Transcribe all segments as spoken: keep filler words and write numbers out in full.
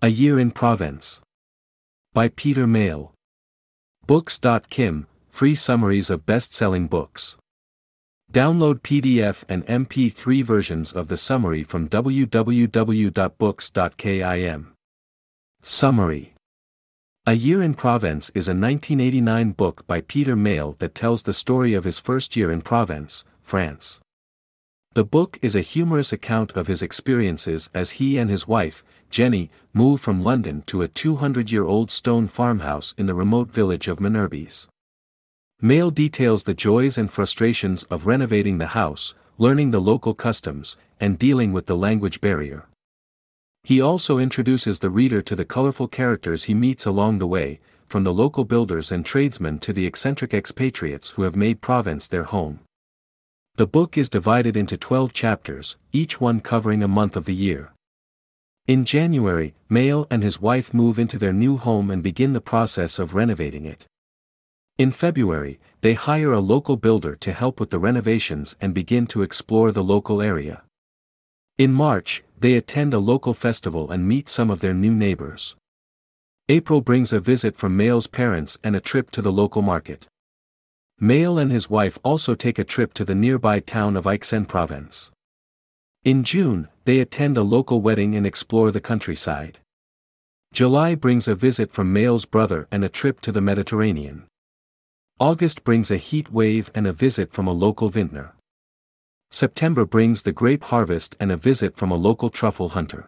A Year in Provence. By Peter Mayle. Books dot kim, free summaries of best-selling books. Download P D F and M P three versions of the summary from w w w dot books dot kim. Summary. A Year in Provence is a nineteen eighty-nine book by Peter Mayle that tells the story of his first year in Provence, France. The book is a humorous account of his experiences as he and his wife, Jenny, moved from London to a two hundred year old stone farmhouse in the remote village of Manerbes. Mayle details the joys and frustrations of renovating the house, learning the local customs, and dealing with the language barrier. He also introduces the reader to the colorful characters he meets along the way, from the local builders and tradesmen to the eccentric expatriates who have made Provence their home. The book is divided into twelve chapters, each one covering a month of the year. In January, Mayle and his wife move into their new home and begin the process of renovating it. In February, they hire a local builder to help with the renovations and begin to explore the local area. In March, they attend a local festival and meet some of their new neighbors. April brings a visit from Mayle's parents and a trip to the local market. Mayle and his wife also take a trip to the nearby town of Aix-en-Provence. In June, they attend a local wedding and explore the countryside. July brings a visit from Mayle's brother and a trip to the Mediterranean. August brings a heat wave and a visit from a local vintner. September brings the grape harvest and a visit from a local truffle hunter.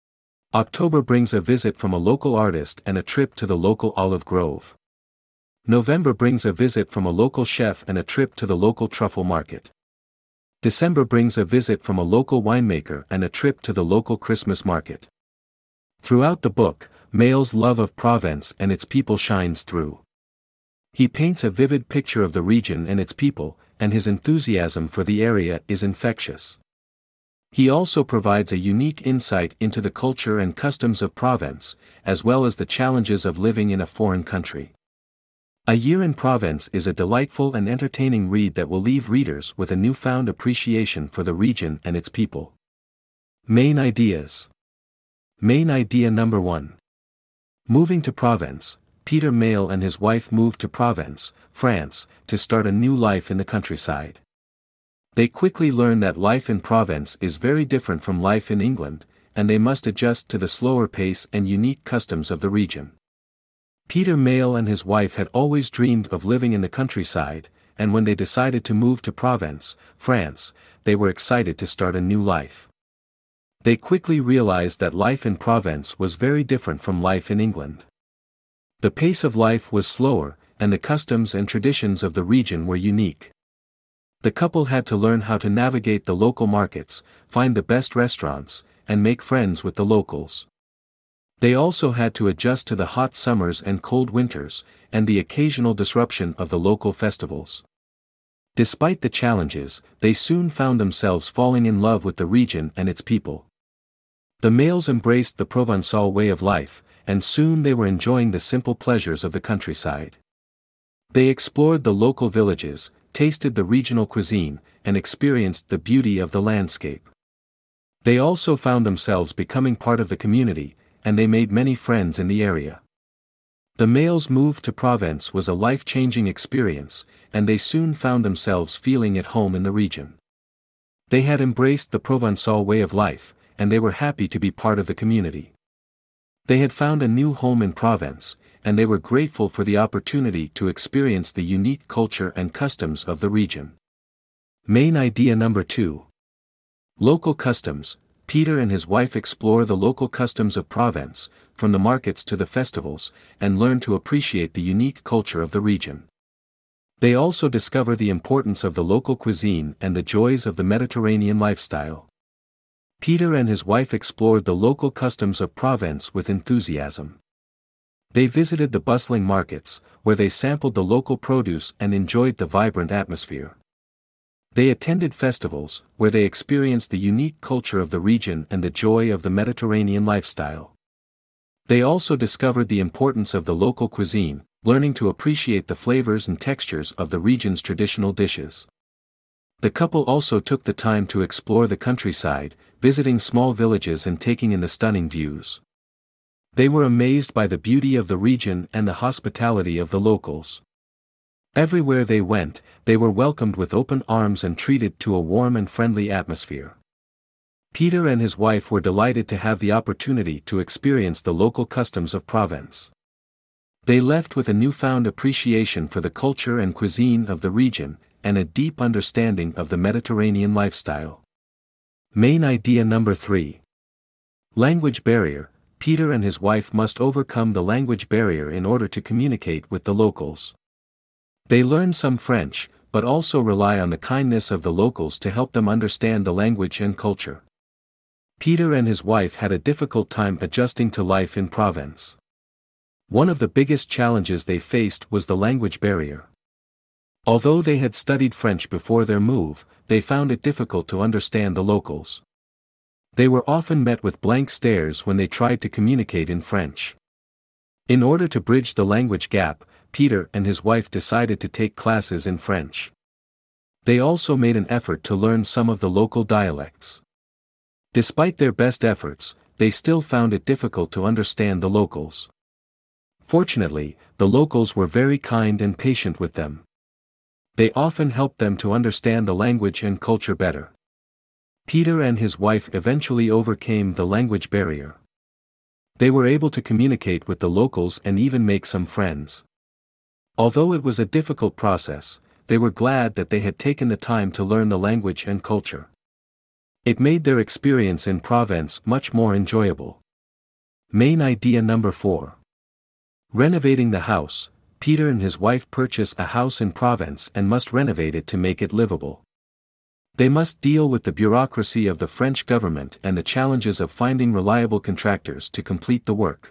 October brings a visit from a local artist and a trip to the local olive grove. November brings a visit from a local chef and a trip to the local truffle market. December brings a visit from a local winemaker and a trip to the local Christmas market. Throughout the book, Mayle's love of Provence and its people shines through. He paints a vivid picture of the region and its people, and his enthusiasm for the area is infectious. He also provides a unique insight into the culture and customs of Provence, as well as the challenges of living in a foreign country. A Year in Provence is a delightful and entertaining read that will leave readers with a newfound appreciation for the region and its people. Main ideas. Main idea number one. Moving to Provence, Peter Mayle and his wife moved to Provence, France, to start a new life in the countryside. They quickly learn that life in Provence is very different from life in England, and they must adjust to the slower pace and unique customs of the region. Peter Mayle and his wife had always dreamed of living in the countryside, and when they decided to move to Provence, France, they were excited to start a new life. They quickly realized that life in Provence was very different from life in England. The pace of life was slower, and the customs and traditions of the region were unique. The couple had to learn how to navigate the local markets, find the best restaurants, and make friends with the locals. They also had to adjust to the hot summers and cold winters, and the occasional disruption of the local festivals. Despite the challenges, they soon found themselves falling in love with the region and its people. The Mayles embraced the Provençal way of life, and soon they were enjoying the simple pleasures of the countryside. They explored the local villages, tasted the regional cuisine, and experienced the beauty of the landscape. They also found themselves becoming part of the community, and they made many friends in the area. The Mayles' move to Provence was a life-changing experience, and they soon found themselves feeling at home in the region. They had embraced the Provençal way of life, and they were happy to be part of the community. They had found a new home in Provence, and they were grateful for the opportunity to experience the unique culture and customs of the region. Main idea number two. Local customs. Peter and his wife explore the local customs of Provence, from the markets to the festivals, and learn to appreciate the unique culture of the region. They also discover the importance of the local cuisine and the joys of the Mediterranean lifestyle. Peter and his wife explored the local customs of Provence with enthusiasm. They visited the bustling markets, where they sampled the local produce and enjoyed the vibrant atmosphere. They attended festivals, where they experienced the unique culture of the region and the joy of the Mediterranean lifestyle. They also discovered the importance of the local cuisine, learning to appreciate the flavors and textures of the region's traditional dishes. The couple also took the time to explore the countryside, visiting small villages and taking in the stunning views. They were amazed by the beauty of the region and the hospitality of the locals. Everywhere they went, they were welcomed with open arms and treated to a warm and friendly atmosphere. Peter and his wife were delighted to have the opportunity to experience the local customs of Provence. They left with a newfound appreciation for the culture and cuisine of the region, and a deep understanding of the Mediterranean lifestyle. Main idea number three. Language barrier. Peter and his wife must overcome the language barrier in order to communicate with the locals. They learn some French, but also rely on the kindness of the locals to help them understand the language and culture. Peter and his wife had a difficult time adjusting to life in Provence. One of the biggest challenges they faced was the language barrier. Although they had studied French before their move, they found it difficult to understand the locals. They were often met with blank stares when they tried to communicate in French. In order to bridge the language gap, Peter and his wife decided to take classes in French. They also made an effort to learn some of the local dialects. Despite their best efforts, they still found it difficult to understand the locals. Fortunately, the locals were very kind and patient with them. They often helped them to understand the language and culture better. Peter and his wife eventually overcame the language barrier. They were able to communicate with the locals and even make some friends. Although it was a difficult process, they were glad that they had taken the time to learn the language and culture. It made their experience in Provence much more enjoyable. Main idea number four. Renovating the house. Peter and his wife purchase a house in Provence and must renovate it to make it livable. They must deal with the bureaucracy of the French government and the challenges of finding reliable contractors to complete the work.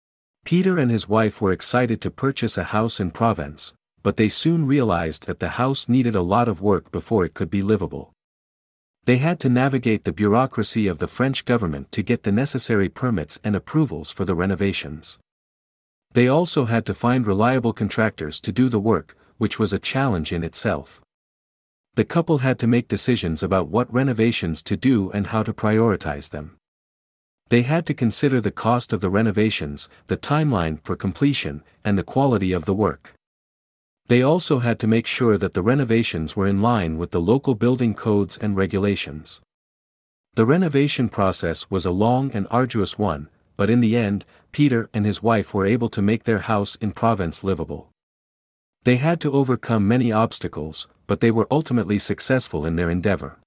Peter and his wife were excited to purchase a house in Provence, but they soon realized that the house needed a lot of work before it could be livable. They had to navigate the bureaucracy of the French government to get the necessary permits and approvals for the renovations. They also had to find reliable contractors to do the work, which was a challenge in itself. The couple had to make decisions about what renovations to do and how to prioritize them. They had to consider the cost of the renovations, the timeline for completion, and the quality of the work. They also had to make sure that the renovations were in line with the local building codes and regulations. The renovation process was a long and arduous one, but in the end, Peter and his wife were able to make their house in Provence livable. They had to overcome many obstacles, but they were ultimately successful in their endeavor.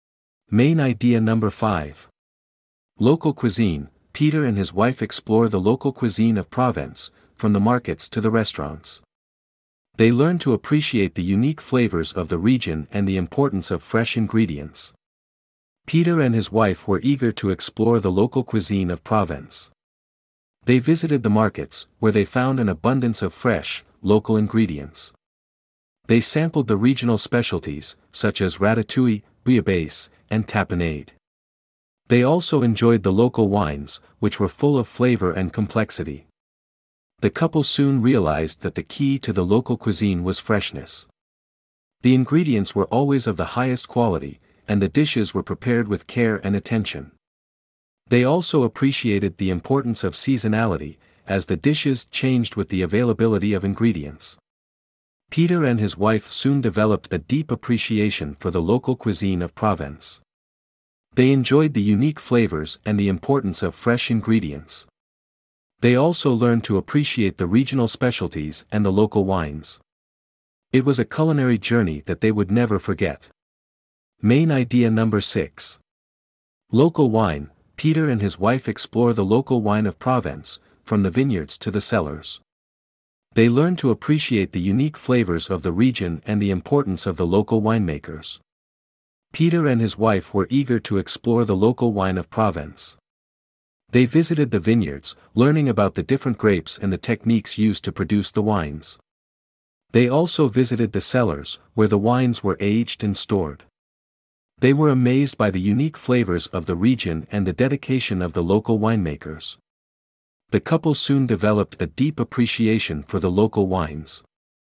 Main idea number five. Local cuisine. Peter and his wife explore the local cuisine of Provence, from the markets to the restaurants. They learn to appreciate the unique flavors of the region and the importance of fresh ingredients. Peter and his wife were eager to explore the local cuisine of Provence. They visited the markets, where they found an abundance of fresh, local ingredients. They sampled the regional specialties, such as ratatouille, bouillabaisse, and tapenade. They also enjoyed the local wines, which were full of flavor and complexity. The couple soon realized that the key to the local cuisine was freshness. The ingredients were always of the highest quality, and the dishes were prepared with care and attention. They also appreciated the importance of seasonality, as the dishes changed with the availability of ingredients. Peter and his wife soon developed a deep appreciation for the local cuisine of Provence. They enjoyed the unique flavors and the importance of fresh ingredients. They also learned to appreciate the regional specialties and the local wines. It was a culinary journey that they would never forget. Main idea number six. Local wine. Peter and his wife explore the local wine of Provence, from the vineyards to the cellars. They learn to appreciate the unique flavors of the region and the importance of the local winemakers. Peter and his wife were eager to explore the local wine of Provence. They visited the vineyards, learning about the different grapes and the techniques used to produce the wines. They also visited the cellars, where the wines were aged and stored. They were amazed by the unique flavors of the region and the dedication of the local winemakers. The couple soon developed a deep appreciation for the local wines.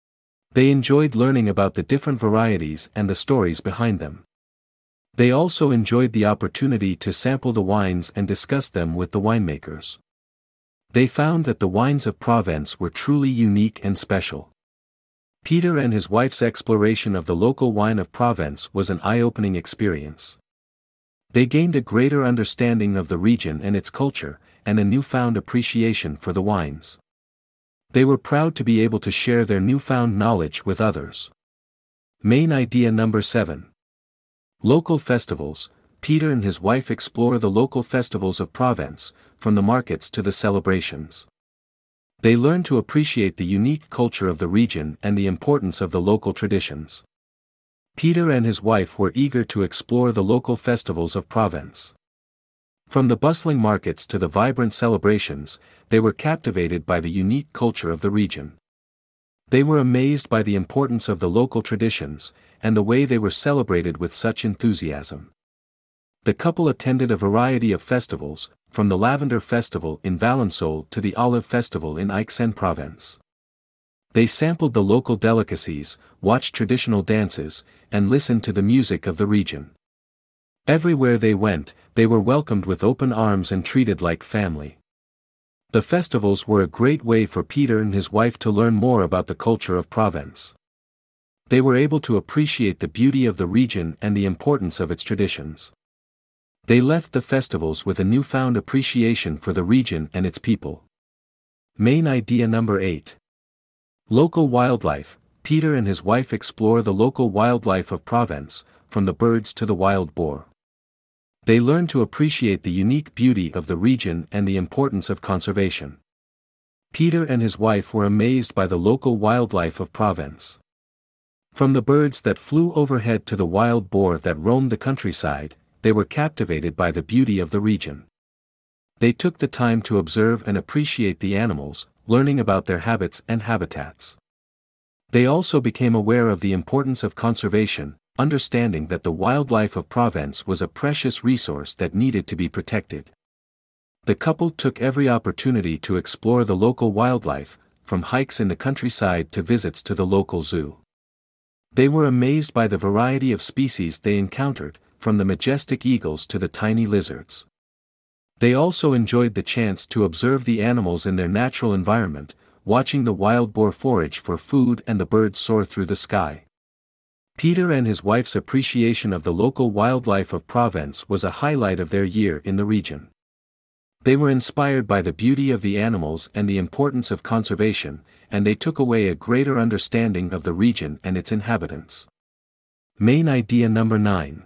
They enjoyed learning about the different varieties and the stories behind them. They also enjoyed the opportunity to sample the wines and discuss them with the winemakers. They found that the wines of Provence were truly unique and special. Peter and his wife's exploration of the local wine of Provence was an eye-opening experience. They gained a greater understanding of the region and its culture, and a newfound appreciation for the wines. They were proud to be able to share their newfound knowledge with others. Main idea number seven. Local festivals. Peter and his wife explore the local festivals of Provence, from the markets to the celebrations. They learn to appreciate the unique culture of the region and the importance of the local traditions. Peter and his wife were eager to explore the local festivals of Provence. From the bustling markets to the vibrant celebrations, they were captivated by the unique culture of the region. They were amazed by the importance of the local traditions, and the way they were celebrated with such enthusiasm. The couple attended a variety of festivals, from the Lavender Festival in Valensole to the Olive Festival in Aix-en-Provence. They sampled the local delicacies, watched traditional dances, and listened to the music of the region. Everywhere they went, they were welcomed with open arms and treated like family. The festivals were a great way for Peter and his wife to learn more about the culture of Provence. They were able to appreciate the beauty of the region and the importance of its traditions. They left the festivals with a newfound appreciation for the region and its people. Main idea number eight. Local wildlife. Peter and his wife explore the local wildlife of Provence, from the birds to the wild boar. They learn to appreciate the unique beauty of the region and the importance of conservation. Peter and his wife were amazed by the local wildlife of Provence. From the birds that flew overhead to the wild boar that roamed the countryside, they were captivated by the beauty of the region. They took the time to observe and appreciate the animals, learning about their habits and habitats. They also became aware of the importance of conservation, understanding that the wildlife of Provence was a precious resource that needed to be protected. The couple took every opportunity to explore the local wildlife, from hikes in the countryside to visits to the local zoo. They were amazed by the variety of species they encountered, from the majestic eagles to the tiny lizards. They also enjoyed the chance to observe the animals in their natural environment, watching the wild boar forage for food and the birds soar through the sky. Peter and his wife's appreciation of the local wildlife of Provence was a highlight of their year in the region. They were inspired by the beauty of the animals and the importance of conservation, and they took away a greater understanding of the region and its inhabitants. Main idea number nine.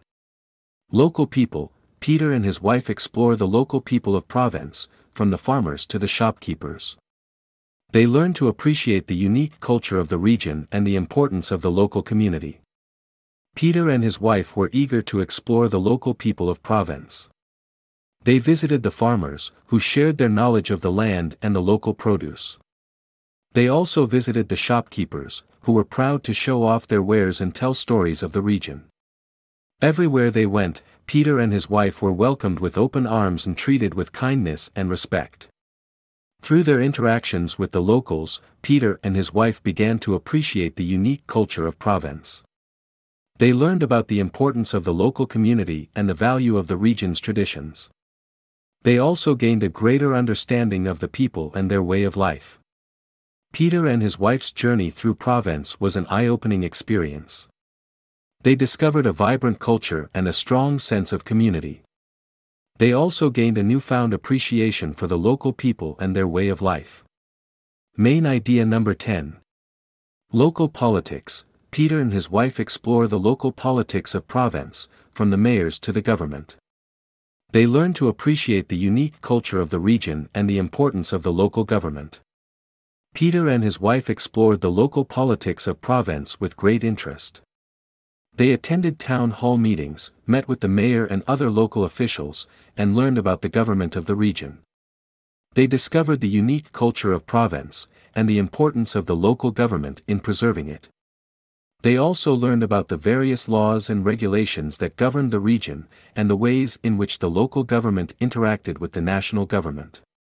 Local people. Peter and his wife explore the local people of Provence, from the farmers to the shopkeepers. They learn to appreciate the unique culture of the region and the importance of the local community. Peter and his wife were eager to explore the local people of Provence. They visited the farmers, who shared their knowledge of the land and the local produce. They also visited the shopkeepers, who were proud to show off their wares and tell stories of the region. Everywhere they went, Peter and his wife were welcomed with open arms and treated with kindness and respect. Through their interactions with the locals, Peter and his wife began to appreciate the unique culture of Provence. They learned about the importance of the local community and the value of the region's traditions. They also gained a greater understanding of the people and their way of life. Peter and his wife's journey through Provence was an eye-opening experience. They discovered a vibrant culture and a strong sense of community. They also gained a newfound appreciation for the local people and their way of life. Main idea number ten. Local politics. Peter and his wife explore the local politics of Provence, from the mayors to the government. They learn to appreciate the unique culture of the region and the importance of the local government. Peter and his wife explored the local politics of Provence with great interest. They attended town hall meetings, met with the mayor and other local officials, and learned about the government of the region. They discovered the unique culture of Provence, and the importance of the local government in preserving it. They also learned about the various laws and regulations that governed the region, and the ways in which the local government interacted with the national government.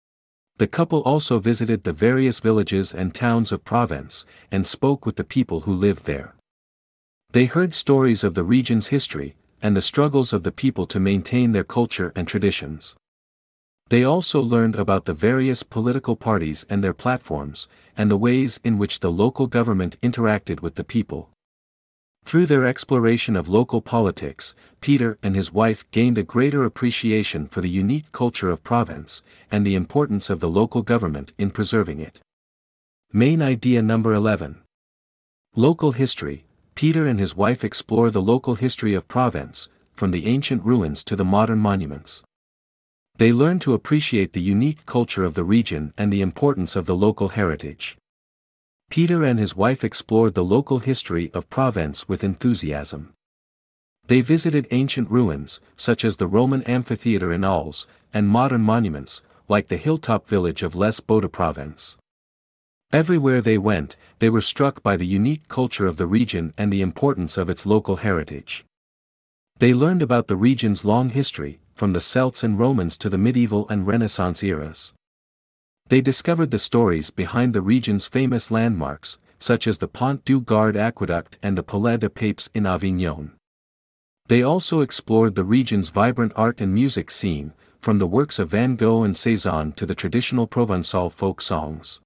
The couple also visited the various villages and towns of Provence, and spoke with the people who lived there. They heard stories of the region's history, and the struggles of the people to maintain their culture and traditions. They also learned about the various political parties and their platforms, and the ways in which the local government interacted with the people. Through their exploration of local politics, Peter and his wife gained a greater appreciation for the unique culture of Provence, and the importance of the local government in preserving it. Main idea number eleven. Local history. Peter and his wife explore the local history of Provence, from the ancient ruins to the modern monuments. They learn to appreciate the unique culture of the region and the importance of the local heritage. Peter and his wife explored the local history of Provence with enthusiasm. They visited ancient ruins, such as the Roman amphitheater in Arles, and modern monuments, like the hilltop village of Les Baux-de-Provence. Everywhere they went, they were struck by the unique culture of the region and the importance of its local heritage. They learned about the region's long history, from the Celts and Romans to the medieval and Renaissance eras. They discovered the stories behind the region's famous landmarks, such as the Pont du Gard aqueduct and the Palais des Papes in Avignon. They also explored the region's vibrant art and music scene, from the works of Van Gogh and Cézanne to the traditional Provençal folk songs.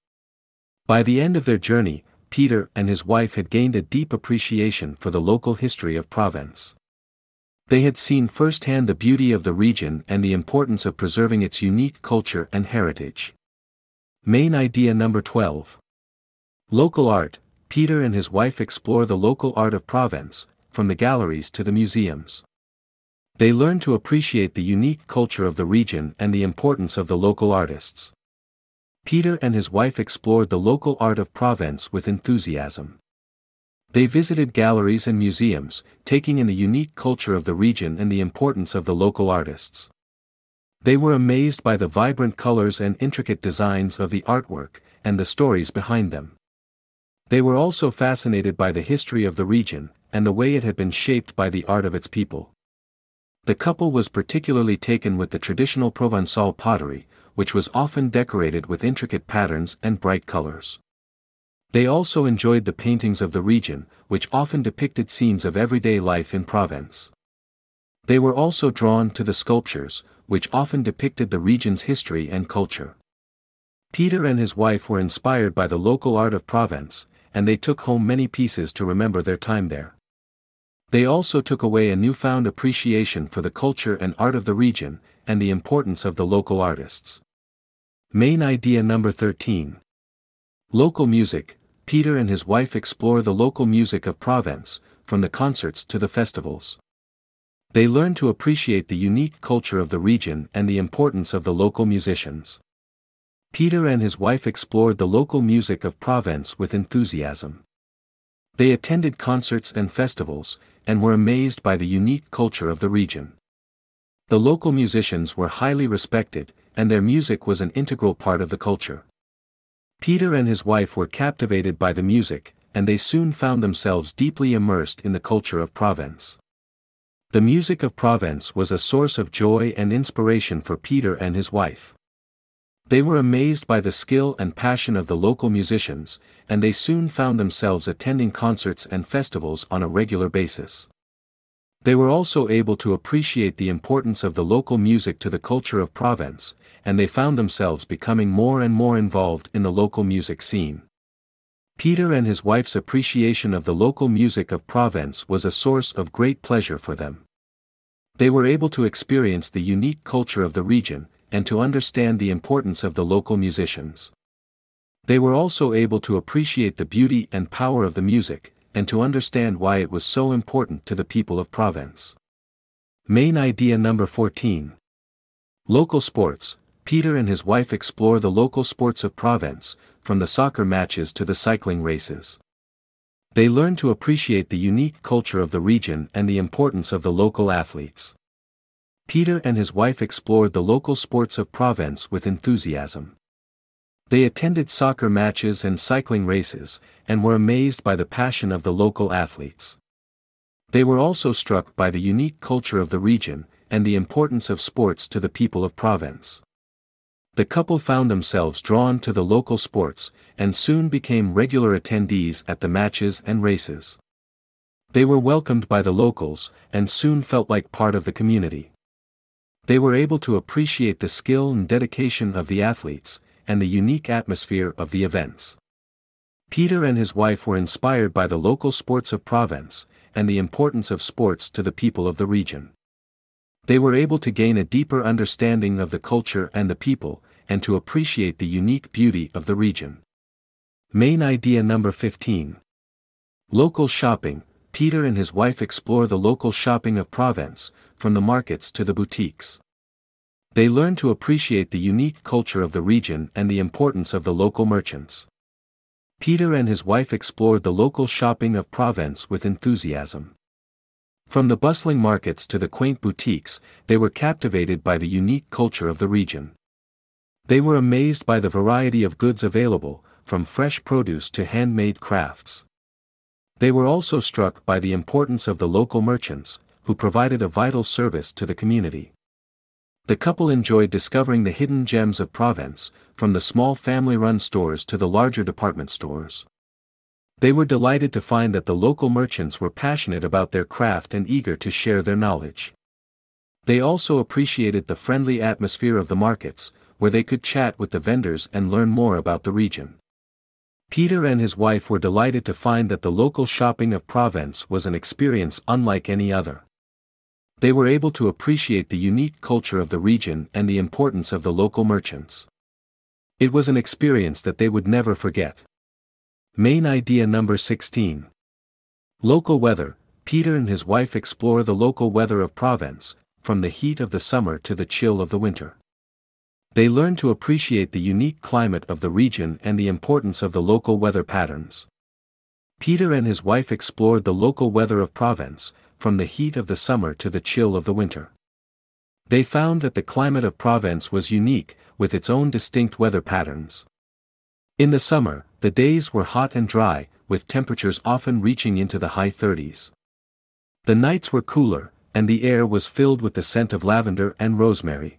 By the end of their journey, Peter and his wife had gained a deep appreciation for the local history of Provence. They had seen firsthand the beauty of the region and the importance of preserving its unique culture and heritage. Main idea number twelve. Local art. Peter and his wife explore the local art of Provence, from the galleries to the museums. They learn to appreciate the unique culture of the region and the importance of the local artists. Peter and his wife explored the local art of Provence with enthusiasm. They visited galleries and museums, taking in the unique culture of the region and the importance of the local artists. They were amazed by the vibrant colors and intricate designs of the artwork, and the stories behind them. They were also fascinated by the history of the region, and the way it had been shaped by the art of its people. The couple was particularly taken with the traditional Provençal pottery, which was often decorated with intricate patterns and bright colors. They also enjoyed the paintings of the region, which often depicted scenes of everyday life in Provence. They were also drawn to the sculptures, which often depicted the region's history and culture. Peter and his wife were inspired by the local art of Provence, and they took home many pieces to remember their time there. They also took away a newfound appreciation for the culture and art of the region, and the importance of the local artists. Main idea number thirteen. Local music. Peter and his wife explore the local music of Provence, from the concerts to the festivals. They learn to appreciate the unique culture of the region and the importance of the local musicians. Peter and his wife explored the local music of Provence with enthusiasm. They attended concerts and festivals, and were amazed by the unique culture of the region. The local musicians were highly respected, and their music was an integral part of the culture. Peter and his wife were captivated by the music, and they soon found themselves deeply immersed in the culture of Provence. The music of Provence was a source of joy and inspiration for Peter and his wife. They were amazed by the skill and passion of the local musicians, and they soon found themselves attending concerts and festivals on a regular basis. They were also able to appreciate the importance of the local music to the culture of Provence, and they found themselves becoming more and more involved in the local music scene. Peter and his wife's appreciation of the local music of Provence was a source of great pleasure for them. They were able to experience the unique culture of the region, and to understand the importance of the local musicians. They were also able to appreciate the beauty and power of the music, and to understand why it was so important to the people of Provence. Main idea number fourteen. Local sports. Peter and his wife explore the local sports of Provence, from the soccer matches to the cycling races. They learn to appreciate the unique culture of the region and the importance of the local athletes. Peter and his wife explored the local sports of Provence with enthusiasm. They attended soccer matches and cycling races, and were amazed by the passion of the local athletes. They were also struck by the unique culture of the region, and the importance of sports to the people of Provence. The couple found themselves drawn to the local sports, and soon became regular attendees at the matches and races. They were welcomed by the locals, and soon felt like part of the community. They were able to appreciate the skill and dedication of the athletes, and the unique atmosphere of the events. Peter and his wife were inspired by the local sports of Provence, and the importance of sports to the people of the region. They were able to gain a deeper understanding of the culture and the people, and to appreciate the unique beauty of the region. Main idea number fifteen. Local shopping. Peter and his wife explore the local shopping of Provence, from the markets to the boutiques. They learn to appreciate the unique culture of the region and the importance of the local merchants. Peter and his wife explored the local shopping of Provence with enthusiasm. From the bustling markets to the quaint boutiques, they were captivated by the unique culture of the region. They were amazed by the variety of goods available, from fresh produce to handmade crafts. They were also struck by the importance of the local merchants, who provided a vital service to the community. The couple enjoyed discovering the hidden gems of Provence, from the small family-run stores to the larger department stores. They were delighted to find that the local merchants were passionate about their craft and eager to share their knowledge. They also appreciated the friendly atmosphere of the markets, where they could chat with the vendors and learn more about the region. Peter and his wife were delighted to find that the local shopping of Provence was an experience unlike any other. They were able to appreciate the unique culture of the region and the importance of the local merchants. It was an experience that they would never forget. Main idea number sixteen. Local weather. Peter and his wife explore the local weather of Provence, from the heat of the summer to the chill of the winter. They learn to appreciate the unique climate of the region and the importance of the local weather patterns. Peter and his wife explored the local weather of Provence, from the heat of the summer to the chill of the winter. They found that the climate of Provence was unique, with its own distinct weather patterns. In the summer, the days were hot and dry, with temperatures often reaching into the high thirties. The nights were cooler, and the air was filled with the scent of lavender and rosemary.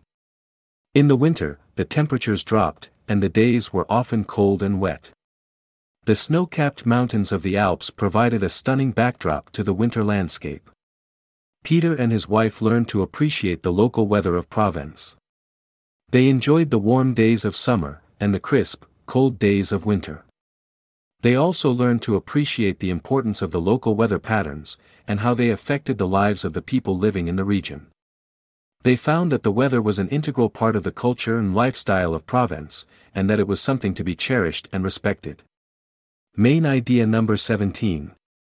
In the winter, the temperatures dropped, and the days were often cold and wet. The snow-capped mountains of the Alps provided a stunning backdrop to the winter landscape. Peter and his wife learned to appreciate the local weather of Provence. They enjoyed the warm days of summer, and the crisp, cold days of winter. They also learned to appreciate the importance of the local weather patterns, and how they affected the lives of the people living in the region. They found that the weather was an integral part of the culture and lifestyle of Provence, and that it was something to be cherished and respected. Main idea number seventeen.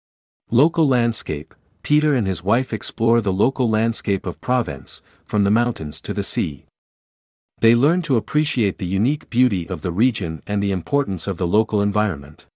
Local landscape. Peter and his wife explore the local landscape of Provence, from the mountains to the sea. They learn to appreciate the unique beauty of the region and the importance of the local environment.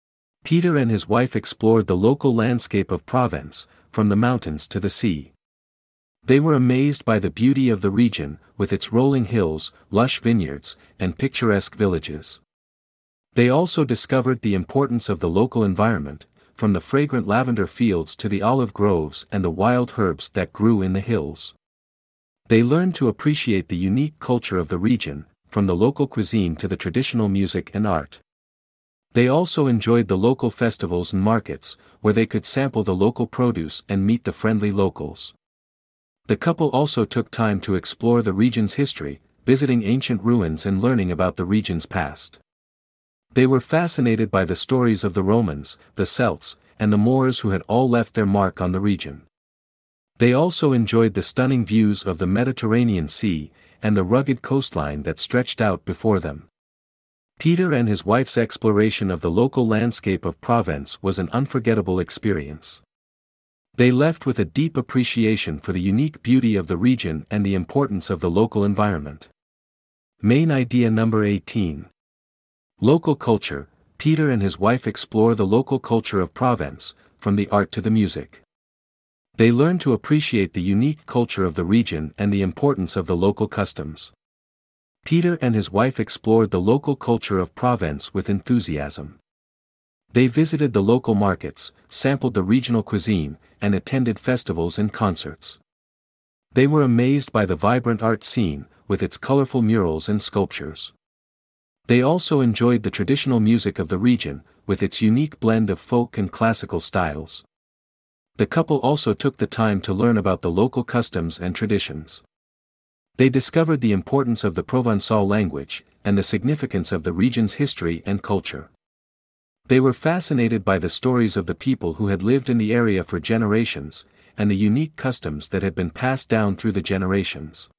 Peter and his wife explored the local landscape of Provence, from the mountains to the sea. They were amazed by the beauty of the region, with its rolling hills, lush vineyards, and picturesque villages. They also discovered the importance of the local environment, from the fragrant lavender fields to the olive groves and the wild herbs that grew in the hills. They learned to appreciate the unique culture of the region, from the local cuisine to the traditional music and art. They also enjoyed the local festivals and markets, where they could sample the local produce and meet the friendly locals. The couple also took time to explore the region's history, visiting ancient ruins and learning about the region's past. They were fascinated by the stories of the Romans, the Celts, and the Moors who had all left their mark on the region. They also enjoyed the stunning views of the Mediterranean Sea, and the rugged coastline that stretched out before them. Peter and his wife's exploration of the local landscape of Provence was an unforgettable experience. They left with a deep appreciation for the unique beauty of the region and the importance of the local environment. Main idea number eighteen. Local culture. Peter and his wife explore the local culture of Provence, from the art to the music. They learn to appreciate the unique culture of the region and the importance of the local customs. Peter and his wife explored the local culture of Provence with enthusiasm. They visited the local markets, sampled the regional cuisine, and attended festivals and concerts. They were amazed by the vibrant art scene, with its colorful murals and sculptures. They also enjoyed the traditional music of the region, with its unique blend of folk and classical styles. The couple also took the time to learn about the local customs and traditions. They discovered the importance of the Provençal language, and the significance of the region's history and culture. They were fascinated by the stories of the people who had lived in the area for generations, and the unique customs that had been passed down through the generations.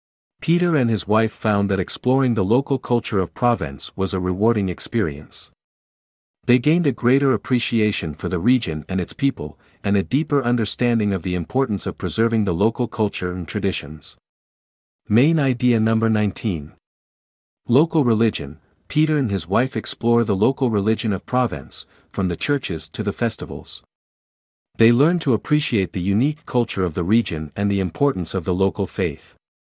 Peter and his wife found that exploring the local culture of Provence was a rewarding experience. They gained a greater appreciation for the region and its people, and a deeper understanding of the importance of preserving the local culture and traditions. Main idea number nineteen. Local religion. Peter and his wife explore the local religion of Provence, from the churches to the festivals. They learn to appreciate the unique culture of the region and the importance of the local faith.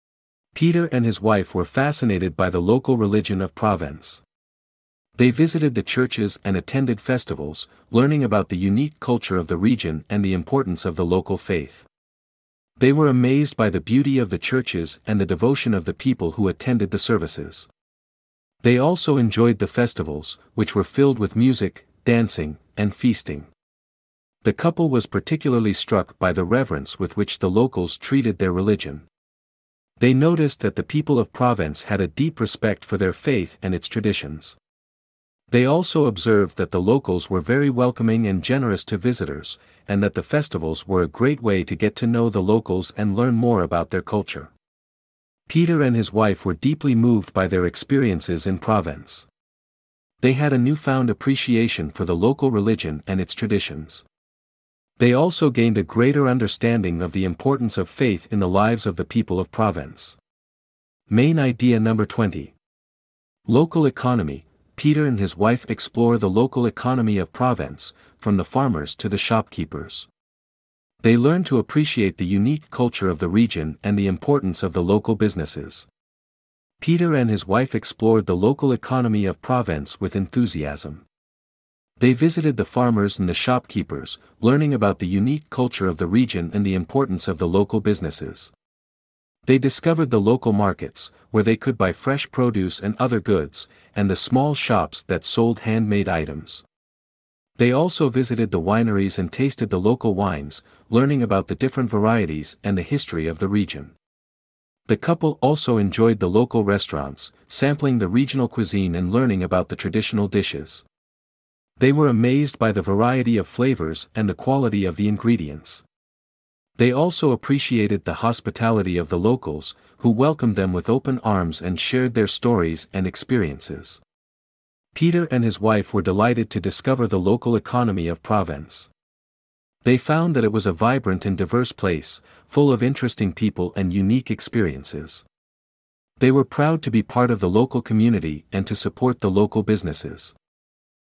Peter and his wife were fascinated by the local religion of Provence. They visited the churches and attended festivals, learning about the unique culture of the region and the importance of the local faith. They were amazed by the beauty of the churches and the devotion of the people who attended the services. They also enjoyed the festivals, which were filled with music, dancing, and feasting. The couple was particularly struck by the reverence with which the locals treated their religion. They noticed that the people of Provence had a deep respect for their faith and its traditions. They also observed that the locals were very welcoming and generous to visitors, and that the festivals were a great way to get to know the locals and learn more about their culture. Peter and his wife were deeply moved by their experiences in Provence. They had a newfound appreciation for the local religion and its traditions. They also gained a greater understanding of the importance of faith in the lives of the people of Provence. Main idea number twenty. Local economy. Peter and his wife explore the local economy of Provence, from the farmers to the shopkeepers. They learn to appreciate the unique culture of the region and the importance of the local businesses. Peter and his wife explored the local economy of Provence with enthusiasm. They visited the farmers and the shopkeepers, learning about the unique culture of the region and the importance of the local businesses. They discovered the local markets, where they could buy fresh produce and other goods, and the small shops that sold handmade items. They also visited the wineries and tasted the local wines, learning about the different varieties and the history of the region. The couple also enjoyed the local restaurants, sampling the regional cuisine and learning about the traditional dishes. They were amazed by the variety of flavors and the quality of the ingredients. They also appreciated the hospitality of the locals, who welcomed them with open arms and shared their stories and experiences. Peter and his wife were delighted to discover the local economy of Provence. They found that it was a vibrant and diverse place, full of interesting people and unique experiences. They were proud to be part of the local community and to support the local businesses.